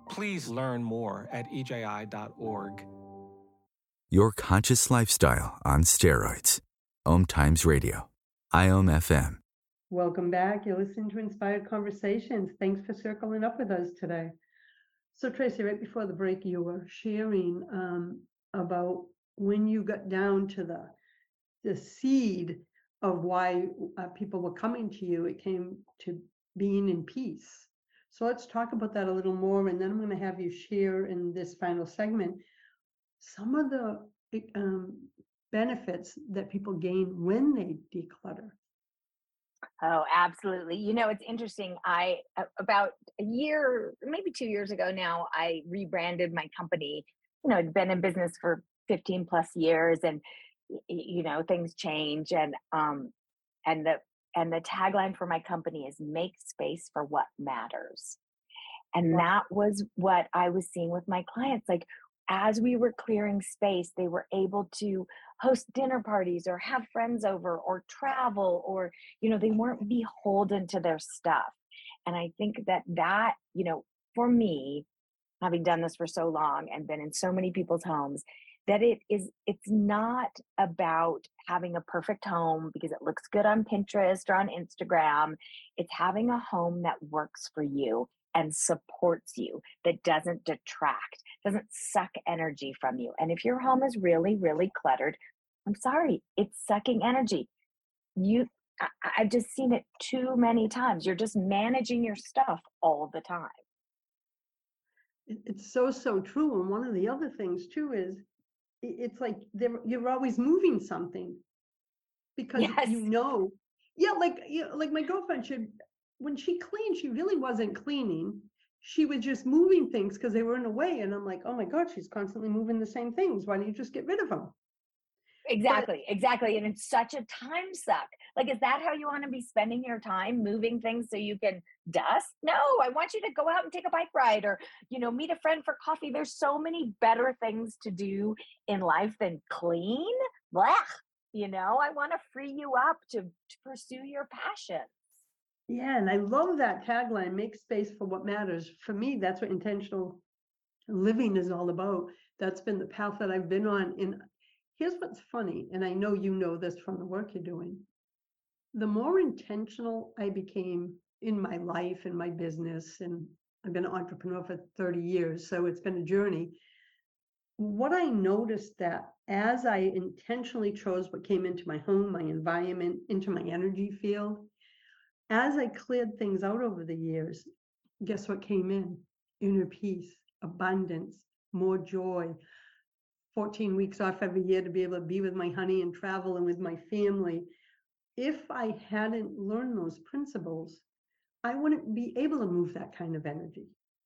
Please learn more at E J I dot org. Your conscious lifestyle on steroids. Om Times Radio. I O M F M. Welcome back. You're listening to Inspired Conversations. Thanks for circling up with us today. So Tracy, right before the break, you were sharing um, about when you got down to the the seed of why uh, people were coming to you. It came to being in peace. So let's talk about that a little more, and then I'm going to have you share in this final segment some of the um, benefits that people gain when they declutter. Oh, absolutely. You know, it's interesting. I, about a year, maybe two years ago now, I rebranded my company. You know, I'd been in business for fifteen plus years, and, you know, things change. And, um, and the, and the tagline for my company is make space for what matters. And that was what I was seeing with my clients. Like, as we were clearing space, they were able to host dinner parties or have friends over or travel, or, you know, they weren't beholden to their stuff. And I think that that, you know, for me, having done this for so long and been in so many people's homes, that it is, it's not about having a perfect home because it looks good on Pinterest or on Instagram. It's having a home that works for you and supports you, that doesn't detract, doesn't suck energy from you. And if your home is really, really cluttered, I'm sorry, it's sucking energy. You, I, I've just seen it too many times. You're just managing your stuff all the time. It's so, so true. And one of the other things too is it's like you're always moving something because yes. you know, yeah, like, you know, like my girlfriend should, when she cleaned, she really wasn't cleaning. She was just moving things because they were in a way. And I'm like, oh my God, she's constantly moving the same things. Why don't you just get rid of them? Exactly, but, exactly. And it's such a time suck. Like, is that how you want to be spending your time, moving things so you can dust? No, I want you to go out and take a bike ride or, you know, meet a friend for coffee. There's so many better things to do in life than clean. Blah. You know, I want to free you up to, to pursue your passion. Yeah, and I love that tagline, make space for what matters. For me, that's what intentional living is all about. That's been the path that I've been on. And here's what's funny, and I know you know this from the work you're doing. The more intentional I became in my life and my business, and I've been an entrepreneur for thirty years, so it's been a journey. What I noticed that as I intentionally chose what came into my home, my environment, into my energy field, as I cleared things out over the years, guess what came in? Inner peace, abundance, more joy, fourteen weeks off every year to be able to be with my honey and travel and with my family. If I hadn't learned those principles, I wouldn't be able to move that kind of energy.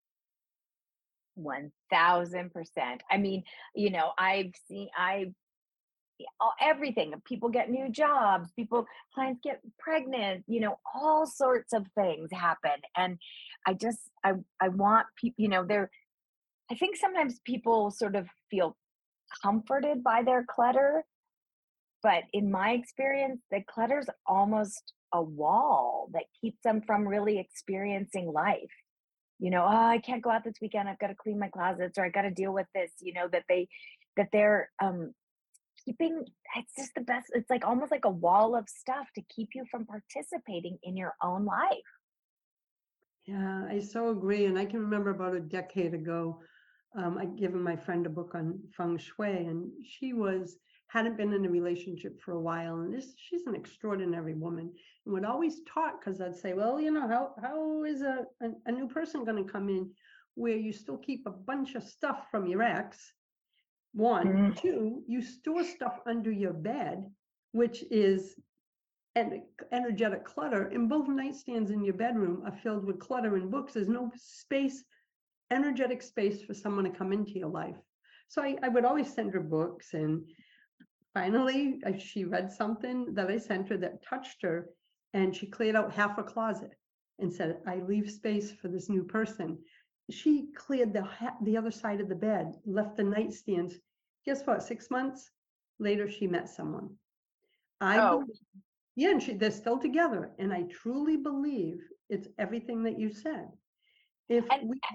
one thousand percent. I mean, you know, I've seen, I've, everything. People get new jobs, people, clients get pregnant, you know, all sorts of things happen. And I just, I, I want people, you know, they're, I think sometimes people sort of feel comforted by their clutter, but in my experience, the clutter's almost a wall that keeps them from really experiencing life. You know, oh, I can't go out this weekend. I've got to clean my closets, or I got to deal with this, you know, that they, that they're, um, keeping, it's just the best. It's like almost like a wall of stuff to keep you from participating in your own life. Yeah, I so agree. And I can remember about a decade ago, um, I'd given my friend a book on feng shui, and she was, hadn't been in a relationship for a while. And this, she's an extraordinary woman and would always talk, because I'd say, well, you know, how, how is a, a, a new person going to come in where you still keep a bunch of stuff from your ex? One, mm. Two, you store stuff under your bed, which is an energetic clutter. And both nightstands in your bedroom are filled with clutter and books. There's no space, energetic space for someone to come into your life. So I, I would always send her books. And finally, she read something that I sent her that touched her. And she cleared out half a closet and said, I leave space for this new person. She cleared the the other side of the bed, left the nightstands. Guess what? Six months later, she met someone. I oh. believe, yeah, and she, they're still together. And I truly believe it's everything that you said. If and, we have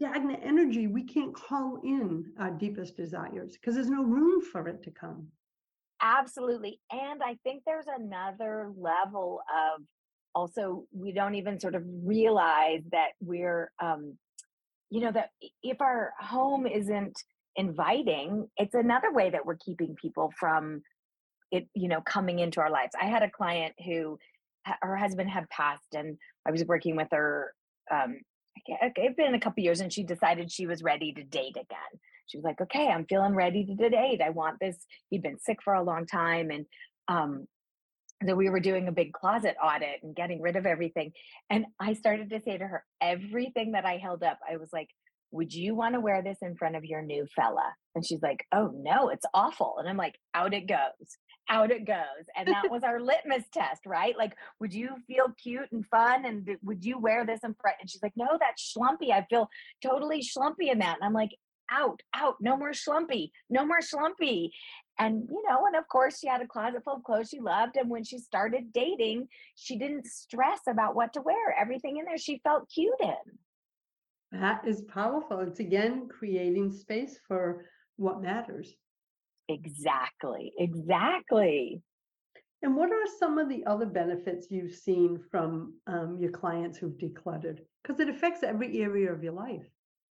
stagnant energy, we can't call in our deepest desires because there's no room for it to come. Absolutely. And I think there's another level of also, we don't even sort of realize that we're, um, you know, that if our home isn't inviting, it's another way that we're keeping people from it, you know, coming into our lives. I had a client who, her husband had passed, and I was working with her. Um, it's been a couple years, and she decided she was ready to date again. She was like, okay, I'm feeling ready to date. I want this. He'd been sick for a long time. And um, so we were doing a big closet audit and getting rid of everything. And I started to say to her, everything that I held up, I was like, would you want to wear this in front of your new fella? And she's like, oh no, it's awful. And I'm like, out it goes, out it goes. And that was our litmus test, right? Like, would you feel cute and fun? And th- would you wear this in front? And she's like, no, that's schlumpy. I feel totally schlumpy in that. And I'm like, out, out, no more schlumpy, no more schlumpy. And, you know, and of course she had a closet full of clothes she loved. And when she started dating, she didn't stress about what to wear. Everything in there she felt cute in. That is powerful. It's again creating space for what matters. Exactly, exactly. And what are some of the other benefits you've seen from um, your clients who've decluttered? Because it affects every area of your life.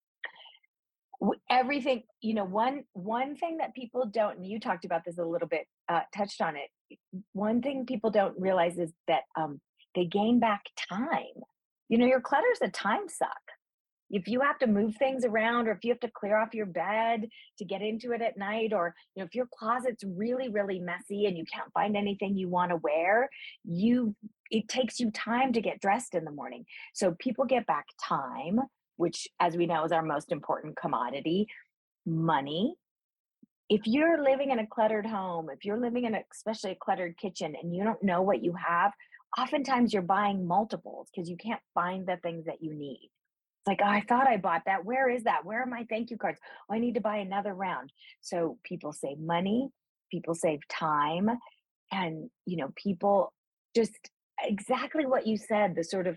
Everything, you know, one one thing that people don't, and you talked about this a little bit, uh, touched on it. One thing people don't realize is that um, they gain back time. You know, your clutter's a time suck. If you have to move things around, or if you have to clear off your bed to get into it at night, or, you know, if your closet's really, really messy and you can't find anything you want to wear, you, it takes you time to get dressed in the morning. So people get back time, which, as we know, is our most important commodity. Money. If you're living in a cluttered home, if you're living in a, especially a cluttered kitchen, and you don't know what you have, oftentimes you're buying multiples because you can't find the things that you need. It's like, oh, I thought I bought that. Where is that? Where are my thank you cards? Oh, I need to buy another round. So people save money, people save time, and, you know, people just exactly what you said, the sort of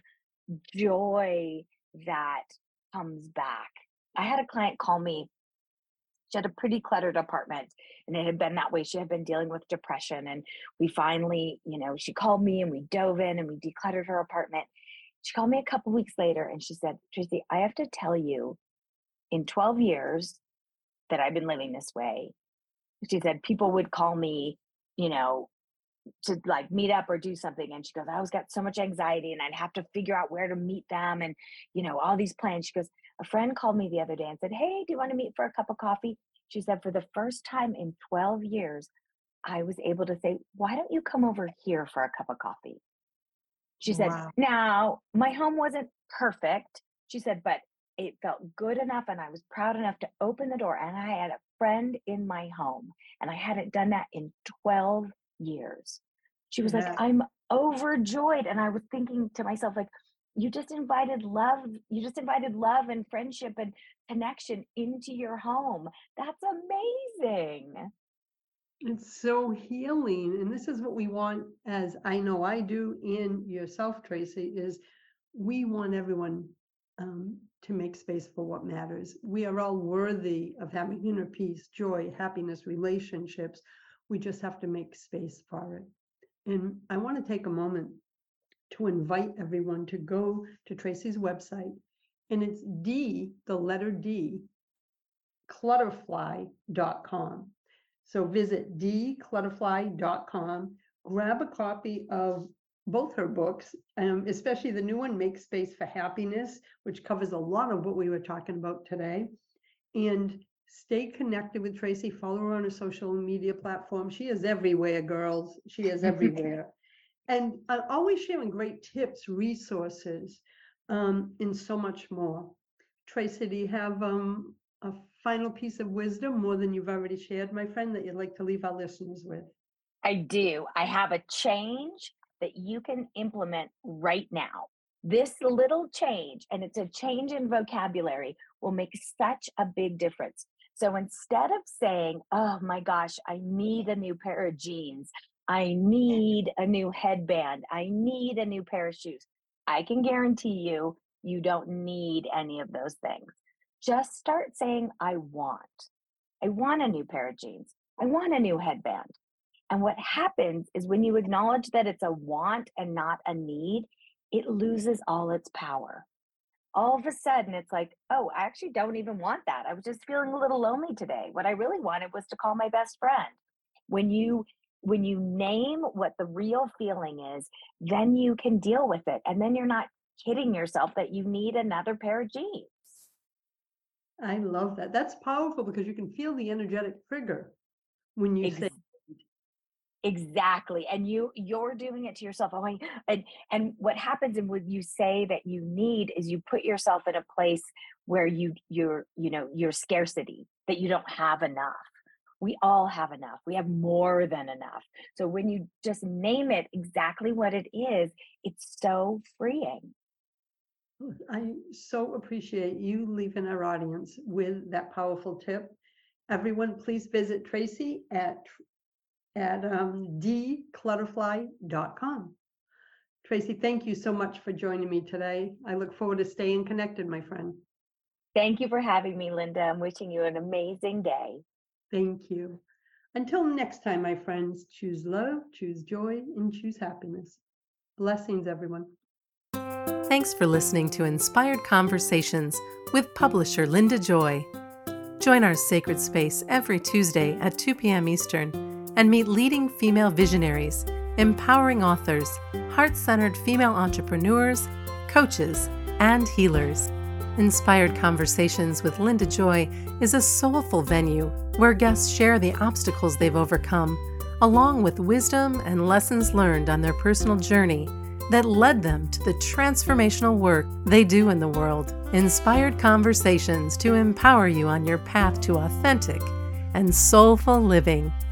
joy that comes back. I had a client call me. She had a pretty cluttered apartment, and it had been that way. She had been dealing with depression, and we finally, you know, she called me and we dove in and we decluttered her apartment. She called me a couple weeks later and she said, Tracy, I have to tell you, in twelve years that I've been living this way, she said, people would call me, you know, to like meet up or do something. And she goes, I always got so much anxiety and I'd have to figure out where to meet them. And, you know, all these plans. She goes, a friend called me the other day and said, hey, do you want to meet for a cup of coffee? She said, for the first time in twelve years, I was able to say, why don't you come over here for a cup of coffee? She said, wow. Now my home wasn't perfect. She said, but it felt good enough and I was proud enough to open the door, and I had a friend in my home, and I hadn't done that in twelve years. She was yeah. like, I'm overjoyed. And I was thinking to myself, like, you just invited love. You just invited love and friendship and connection into your home. That's amazing. It's so healing. And this is what we want, as I know I do in yourself, Tracy, is we want everyone um, to make space for what matters. We are all worthy of having inner peace, joy, happiness, relationships. We just have to make space for it. And I want to take a moment to invite everyone to go to Tracy's website. And it's D, the letter D, clutterfly dot com. So visit d clutterfly dot com, grab a copy of both her books, um, especially the new one, Make Space for Happiness, which covers a lot of what we were talking about today. And stay connected with Tracy. Follow her on her social media platform. She is everywhere, girls. She is everywhere. And uh, always sharing great tips, resources, um, and so much more. Tracy, do you have um, a final piece of wisdom, more than you've already shared, my friend, that you'd like to leave our listeners with? I do. I have a change that you can implement right now. This little change, and it's a change in vocabulary, will make such a big difference. So instead of saying, oh my gosh, I need a new pair of jeans, I need a new headband, I need a new pair of shoes, I can guarantee you, you don't need any of those things. just start saying, I want. I want a new pair of jeans. I want a new headband. And what happens is when you acknowledge that it's a want and not a need, it loses all its power. All of a sudden, it's like, oh, I actually don't even want that. I was just feeling a little lonely today. What I really wanted was to call my best friend. When you when you name what the real feeling is, then you can deal with it. And then you're not kidding yourself that you need another pair of jeans. I love that. That's powerful because you can feel the energetic trigger when you Ex- say Exactly. And you you're doing it to yourself. Oh, I, and and what happens when you say that you need is you put yourself in a place where you you're, you know, your scarcity, that you don't have enough. We all have enough. We have more than enough. So when you just name it exactly what it is, it's so freeing. I so appreciate you leaving our audience with that powerful tip. Everyone, please visit Tracy at at um, declutterfly dot com. Tracy, thank you so much for joining me today. I look forward to staying connected, my friend. Thank you for having me, Linda. I'm wishing you an amazing day. Thank you. Until next time, my friends, choose love, choose joy, and choose happiness. Blessings, everyone. Thanks for listening to Inspired Conversations with publisher Linda Joy. Join our sacred space every Tuesday at two p.m. Eastern and meet leading female visionaries, empowering authors, heart-centered female entrepreneurs, coaches, and healers. Inspired Conversations with Linda Joy is a soulful venue where guests share the obstacles they've overcome, along with wisdom and lessons learned on their personal journey that led them to the transformational work they do in the world. Inspired Conversations to empower you on your path to authentic and soulful living.